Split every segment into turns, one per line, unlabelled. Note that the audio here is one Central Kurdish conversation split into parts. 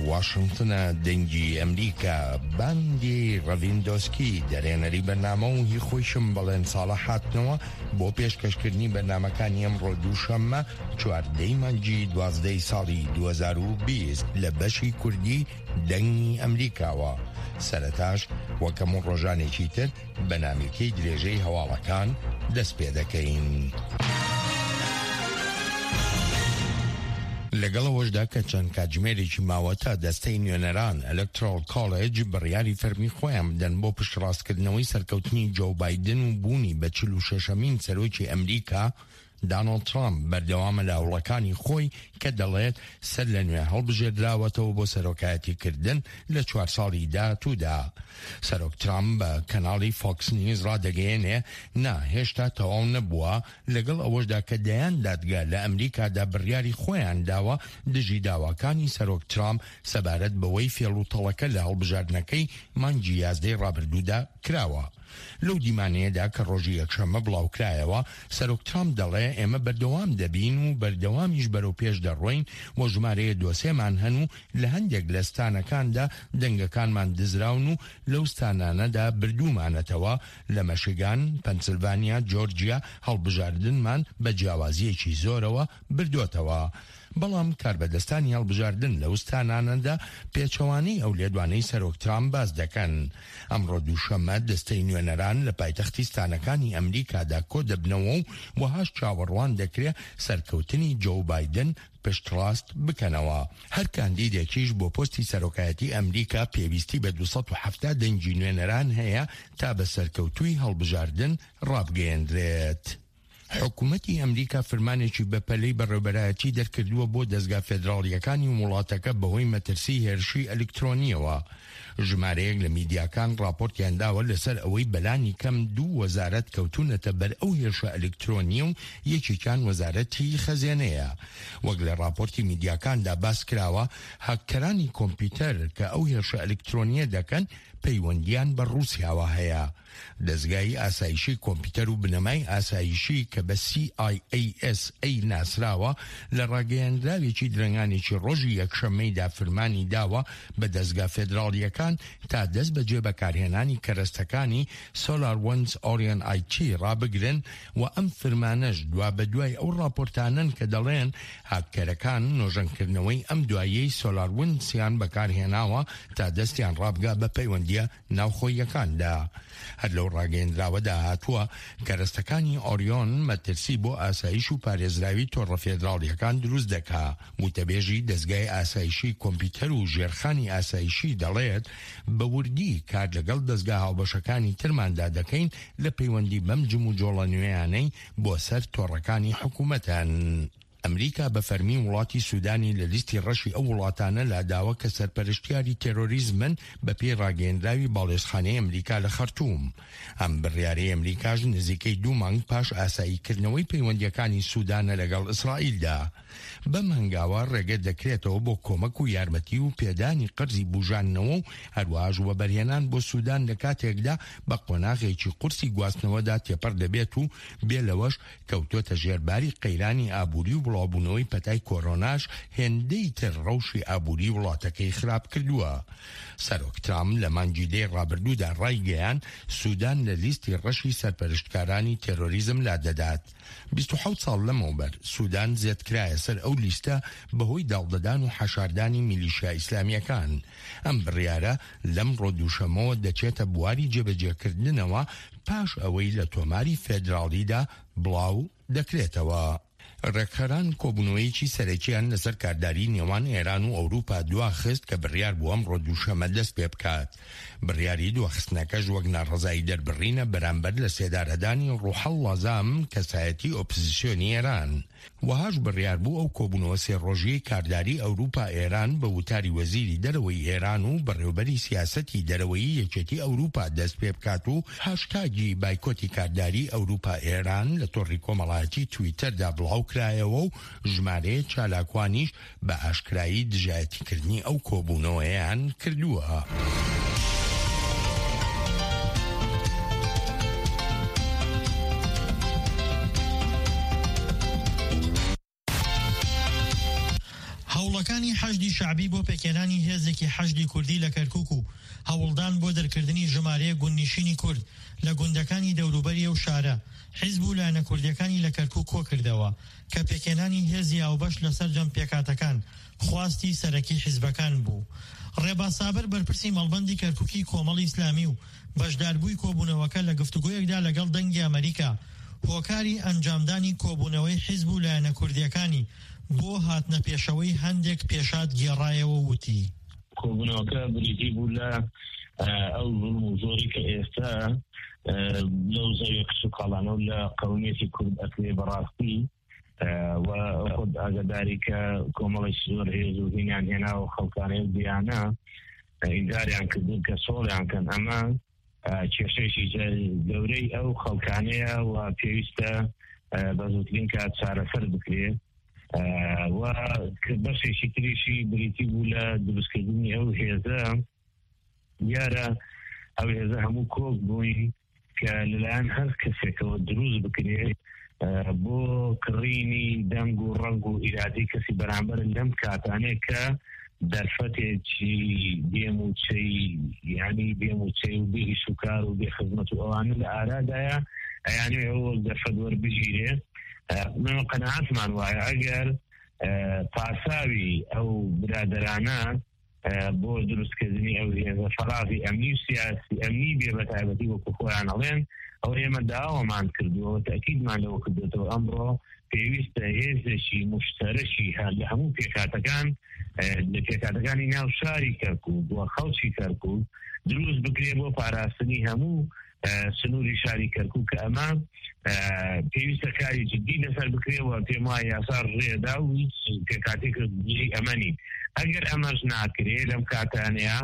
واشنگتنە دەنگی ئەمریکا باندی ڕەڤیندۆسکی دەرێنەری بەرنامە و هی خۆیشم بەڵێن ساڵە هاتنەوە بۆ پێشکەشکردنی بەرنامەکانی ئەمڕۆ دووشەممە 14 مانگی 12 ساڵی 2020 لە بەشی کوردی دەنگی ئەمریکاوە. سەرەتاش وەکەم و ڕۆژانێکی تر بەنامێکی درێژەی هەواڵەکان دەست پێ دەکەین. لەگەڵەوەشدا کە چەند کاتژمێرێکی ماوەتە دەستەی نوێنەران ئەلەکترۆل کۆڵێج بڕیاری فەرمی خۆیان بدەن بۆ پشتڕاستکردنەوەی سەرکەوتنی جو بایدن و بوونی بە 46مین سەرۆکی ئەمریکا دانالد ترامپ بەردەوامە لە هەوڵەکانی خۆی کە دەڵێت سەر لە نوێ هەڵبژێردراوەتەوە بۆ سەرۆکایەتیکردن لە 4 ساڵی داهاتوودا. سەرۆک ترامپ بە کەناڵی فۆکس نیوز ڕادەگەیەنێ هێشتا تەواو نەبووە لەگەڵ ئەوەشدا کە دەیان دادگا لە ئەمریکادا بڕیاری خۆیان داوە دژی داواکانی سەرۆک ترامپ سەبارەت بەوەی فێڵوتەڵەکە لە هەڵبژاردنەکەی مانگی 11 ڕابردوودا کراوە. لەو دیمانەیەدا کە ڕۆژی یەکشەممە بڵاوکرایەوە سەرۆک ترامپ دەڵێ ئێمە بەردەوام دەبین و بەردەوامیش بەرەو پێش دەڕۆین و ژمارەیە دۆسێمان هەن و لە هەندێک لە ستانەکاندا دەنگەکانمان دزراون و لەو ستانانەدا بردوومانەتەوە لە مەشیگان، پەنسیلڤانیا، جۆرجیا هەڵبژاردنمان بە جیاوازیەکی زۆرەوە بردوۆتەوە. بەڵام کاربەدەستانی هەڵبژاردن لە وستانانەدا پێچەوانەی ئەو لێدوانەی سەرۆک ترامپ باز دەکەن. ئەمڕۆ دووشەممە دەستەی نوێنەران لە پایتەختی ستانەکانی ئەمریکادا کۆ دەبنەوە و وەهاش چاوەڕوان دەکرێت سەرکەوتنی جو بایدن پشتڕاست بکەنەوە. هەر کاندیدێکیش بۆ پۆستی سەرۆکایەتی ئەمریکا پێویستی بە 270 دەنگی نوێنەران هەیە تا بە سەرکەوتووی هەڵبژاردن ڕابگەیەندرێت. حکوومەتی ئەمریکا فرمانێکی بەپەلەی بەڕێوەبەرایەتی دەرکردووە بۆ دەستگا فێدراڵیەکانی وڵاتەکە بەهۆی مەترسی هێرشی ئەلکترۆنیەوە. ژمارەیەک لە میدیاکان راپۆرتیان داوە لەسەر ئەوەی بەلانی کەم 2 وەزارەت کەوتونەتە بەر ئەو هێرشە ئەلکترۆنیە و یەکێکیان وەزارەتی خەزێنەیە. وەک لە راپۆرتی میدیاکاندا باس کراوە هاکەرانی کۆمپیوتەر کە ئەو هێرشە ئەلکترۆنیە دەکەن پەیوەندیان بە ڕووسیاوە هەیە. دەستگای ئاسایشی کۆمپیوتەر و بنەمای ئاسایشی کە بە CIASA ناسراوە لە ڕاگەیاندراوێکی درەنگانێکی ڕۆژی یەکشەممەیدا فرمانی داوە بە دەستگا فێدراڵیەکان تا دەست بەجێ بەکارهێنانی کەرەستەکانی SolarWinds Orion IT ڕابگرن و ئەم فرمانەش دوا بە دوای ئەو راپۆرتانن کە دەڵێن هاکەرەکان نۆژەنکردنەوەی ئەم دوایەی SolarWindsیان بەکارهێناوە تا دەستیان ڕابگا بە پەیوەندیە ناوخۆیەکاندا. هەر لەو ڕاگەیەندراوەدا هاتووە کەرەستەکانی ئۆریۆن مەترسی بۆ ئاسایش و پارێزراوی تۆڕە فێدراڵیەکان دروست دەکا. وتەبێژی دەستگای ئاسایشی کۆمپیوتەر و ژێرخانی ئاسایشی دەڵێت بە وردی کار لەگەڵ دەستگا هاوبەشەکانی ترماندا دەکەین لە پەیوەندی بەم جم و جۆڵە نوێیانەی بۆ سەر تۆڕەکانی حکوومەتان. ئەمریکا بە فەرمی وڵاتی سوودانی لە لیستی ڕەشی ئەو وڵاتانە لاداوە کە سەرپەرشتیاری تێرۆریزمن بە پێی ڕاگەیەندراوی باڵێزخانەی ئەمریکا لە خەرتووم. ئەم بڕیارەی ئەمریکاش نزیکەی 2 مانگ پاش ئاساییکردنەوەی پەیوەندیەکانی سوودانە لەگەڵ ئیسرائیلدا. بەم هەنگاوە ڕێگە دەکرێتەوە بۆ کۆمەک و یارمەتی و پێدانی قەرزی بوژاننەوە و هەروەهاش وەبەرهێنان بۆ سوودان لە کاتێکدا بە قۆناغێکی قورسی گواستنەوەدا تێپەر دەبێت و بێ لەوەش کەوتۆتە ژێرباری قەیرانی ئابووری و بڵاوبوونەوەی پەتای کۆرۆناش هێندەی تر ڕەوشی ئابووری وڵاتەکەی خراپ کردووە. سەرۆک ترامپ لە مانگی 10 ڕابردوودا ڕایگەیان سوودان لە لیستی ڕەشی سەرپەرشتکارانی تێرۆریزم لادەدات. 27 ساڵ لەمەوبەر سوودان زێدکرایە سەر ئەو لیستە بەهۆی داڵدەدان و حەشاردانی میلیشیا ئیسلامیەکان. ئەم بڕیارە لەم ڕۆدووشەمەوە دەچێتە بواری جێبەجێکردنەوە پاش ئەوەی لە تۆماری فێدراڵیدا بڵاو دەکرێتەوە. ڕێکخەران کۆبوونەوەیەکی سەرەکیان لەسەر کارداری نێوان ئێران و ئەوروپا دواخست کە بڕیار بووە ئەمڕۆ دووشەممە دەست پێ بکات. بڕیاری دواخستنەکەش وەک ناڕەزایی دەربڕینە بەرامبەر لە سێدارەدانی ڕوحەڵڵا زام کەسایەتی ئۆپۆزیسیۆنی ئێران. وەهاش بڕیار بوو ئەو کۆبوونەوە سێ ڕۆژیەی کارداری ئەوروپا ئێران بە وتاری وەزیری دەرەوەی ئێران و بەڕێوەبەری سیاسەتی دەرەوەیی یەکێتی ئەوروپا دەست پێ بکات و هاشتاگی بایکۆتی کارداری ئەوروپا ئێران لە تۆڕی کۆمەڵایەتی تویتەردا بڵاو کرایەوە و ژمارەیە چالاکوانیش بە ئاشکرایی دژایەتیکردنی ئەو کۆبوونەوەیان کردووە.
هەوڵەکانی حەشدی شعبی بۆ پێکێنانی هێزێکی حەشدی کوردی لە کەرکووک و هەوڵدان بۆ دەرکردنی ژمارەیە گوندنشینی کورد لە گوندەکانی دەوروبەری ئەو شارە حیزب و لایەنە کوردیەکانی لە کەرکووک کۆ کردەوە کە پێکێنانی هێزی ئاوبەش لەسەر جەم پێکاتەکان خواستی سەرەکی حیزبەکان بوو. ڕێبا سابر بەرپرسی مەڵبەندی کەرکووکی کۆمەڵی ئیسلامی و بەشداربووی کۆبوونەوەکە لە گفتوگۆیەکدا لەگەڵ دەنگی ئەمریکا هۆکاری ئەنجامدانی کۆبوونەوەی حیزب و لایەنە کوردیەکانی بۆ هاتنە پێشەوەی هەندێک پێشات گێڕایەوە وتی
کۆبوونەوەکە بریتی بوو لە ئەو زۆری کە ئێستا لەو زەویە کچ و کاڵانە و لە قەومیەتی کورد ئەکرێ بەڕاستی و خود ئاگاداری کە کۆمەڵی زۆر هێز و هینیان هێنا و خەڵکانەی دیانە ئینگاریان کردن کە سۆڵیان کەن ئەمە کێشەیەکی گەورەی ئەو خەڵکانەیە و پێویستە بە زووترین کات چارەسەر بکرێت و بەشێکی تریشی بریتی بوو لە دروستکردنی ئەو هێزە دیارە ئەو هێزە هەموو کۆک بووی کە لەلایەن هەر کەسێکەوە دروست بکرێت بۆ کڕینی دەنگ و ڕەنگ و ئیرادی کەسی بەرامبەر لەم کاتانەیە کە دەرفەتێکی بێموچەی یعنی بێموچەی و بێ شوکار و بێ خزمەت و ئەوانە لە ئارادایە ئەیانێ ئەوە دەرفەت وەربژیرێ. من قەنەعەتمان وایە ئەگەر پاساوی ئەو برادەرانە بۆ دروستکردنی ئەو هێزە فەراغی ئەمنی و سیاسی ئەمنی بێ بە تایبەتی وەکو خۆیان ئەڵێن ئەو ئێمە داوامان کردووە تەکیدمان لەوە کردوێتەوە ئەمڕۆ پێویستە هێزێکی مشتەرەکی هەر لە هەموو پێکاتەکان لە پێکاتەکانی ناو شاری کەرکووک بۆ خەڵکی کەرکووک دروست بکرێ بۆ پاراستنی هەموو سنووری شاری کەرکووک کە ئەمە پێویستە کاری جدی لەسەر بکرێەوە پێم وایە یاسار ڕێدا و هیچ پێکاتێک ئەمەنی ئەگەر ئەمەش ناکرێ لەم کاتانەیە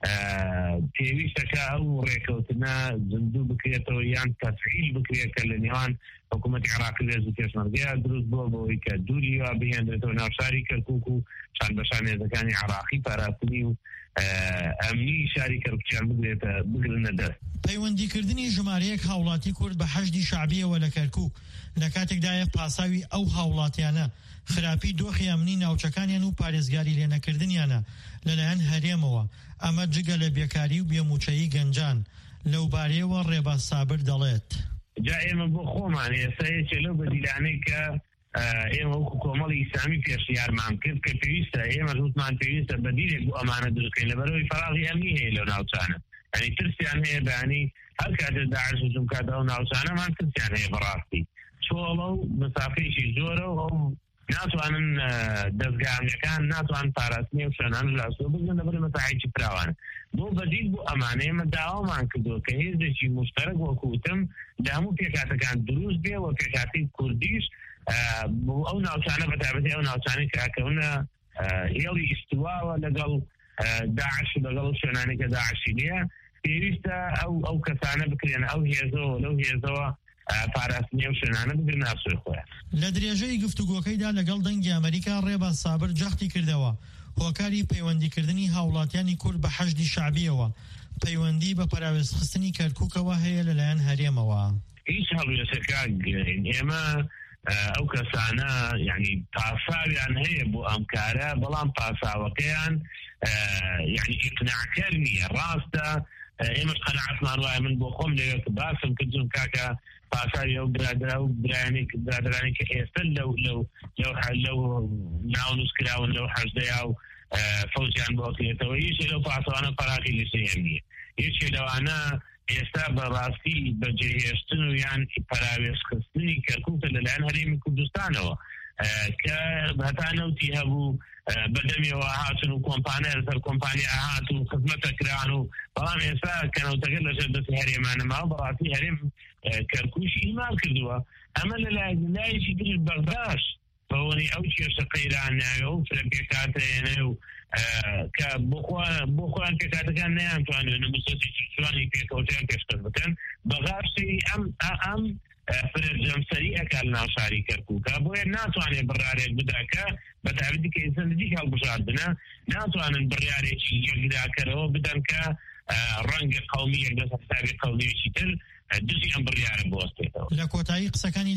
پێویستەکە ئەو ڕێکەوتنە زندوو بکرێتەوە یان تەفعیل بکرێت کە لە نێوان حکوومەتی عێراقی لێز و پێشمەرگەیە دروست بووە بۆەوەی کە دووری وا بهێنرێتەوە ناو شاری کەرکووک و چند بەشان هێزەکانی عێراقی پاراستنی و ئەمنی شاری کەرکووکیان بگرنە دەست.
پەیوەندیکردنی ژمارەیەک هاوڵاتی کورد بە حەشدی شعبیەوە لە کەرکووک لە کاتێکدایە پاساوی ئەو هاوڵاتیانە خراپی دۆخی ئەمنی ناوچەکانیان و پارێزگاری لێنەکردنیانە لەلایەن هەرێمەوە ئەمە جگە لە بێکاری و بێموچەیی گەنجان لەو بارەیەوە ڕێبا سابر دەڵێت.
جا ئێمە بۆ خۆمان ئێستا یەکێ لەو بەدیلانەی کە ئێمە وەکو کۆمەڵی ئیسلامی پێشنیارمان کرد کە پێویستە ئێمە زووتمان پێویستە بەدیلێک بۆ ئەمانە دروستکەین لەبەرەوەی فەراغی ئەمنی هەیە لەو ناوچانە ئەنی ترسیان هەیە بەیانی هەر کاتێ داعش هجوم کاتە ئەو ناوچانەمان ترسیان هەیە بەڕاستی چۆڵە و مسافەیەکی زۆرە و ئەو ناتوانن دەستگاهەکان ناتوان پاراستنی و شوێنان لە ئەسووە بگرن لەبەر مەساحێکی فراوانە بۆ بەدیل بۆ ئەمانە ئێمە داوامان کردووە کە هێزێکی مشتەرەک وەکوتم لە هەموو پێکاتەکان دروست بێ و پێکاتی کوردیش بۆ ئەو ناوچانە بەتابەتی ئەو ناوچانەی کە ئەکەونە هێڵی ئیستواوە لەگەڵ داعش و لەگەڵ شوێنانی کە داعشی نییە پێویستە ئەو کەسانە بکرێن ئەو هێزەوە لەو هێزەوە پاراستنی ئەو شوێنانە بگرن ئاسوی خۆیان.
لە درێژەی گفتوگۆکەیدا لەگەڵ دەنگی ئەمریکا ڕێبا سابر جەختی کردەوە هۆکاری پەیوەندیکردنی هاوڵاتیانی کورد بە حەشدی شعبیەوە پەیوەندی بە پەراوێزخستنی کەرکووکەوە هەیە لەلایەن هەرێمەوە.
هیچ هەڵوێستەکە ئێمە ئەو کەسانە یعنی پاساویان هەیە بۆ ئەم کارە بەڵام پاساوەکەیان یعنی ئیقناعکەر نییە ڕاستە ئێمەش قەنەعەتمان وایە من بۆ خۆم لەوێ کە باسم کردم کاکە پاساوی ئەو برادرا و برادرانی کە ئێستا لەو ناونووسکراون لەو حەشدەیا و فەوزیان بۆکرێتەوە یەکێ لەو پاسەوانە فەراغی لەسەر نییە یەکێ لەوانە ئێستا بەڕاستی بەجێهێشتن و یان پەراوێزخستنی کەرکووکە لەلایەن هەرێمی کوردستانەوە کە هەتا نەوتی هەبوو بەدەمیەوە هاتن و کۆمپانیا لەسەر کۆمپانیا هات و خزمەتەکران و بەڵام ئێستا کەنەوتەکە لەژێر دەستی هەرێمانەما و بەڕاستی هەرێم کەرکووشی ئیمال کردووە ئەمە لەلایەکی تر بەغداش بەوەی ئەو کێشە قەیران ناوێ و فرەپێکاتەیەنێ و کە بۆ خۆیان پێکاتەکان نەیانتوانێت نەموسەتی چوانی پێکەوتیان پێشکەش بکەن بەغاشتی ئەم فرەرجەمسەری ئەکار ناو شاری کەرکووکە بۆیە ناتوانێت بڕارێک بداکە بە تابەتی کە ئینسان نزیک هەڵبژاردنە ناتوانن بڕیارێکی یەکداکەرەوە بدەن کە ڕەنگە قەومی یەک دەست حسابی قەومیەکی تر دزی ئەم بڕیارە بوەستێتەوە.
لە کۆتایی قسەکانی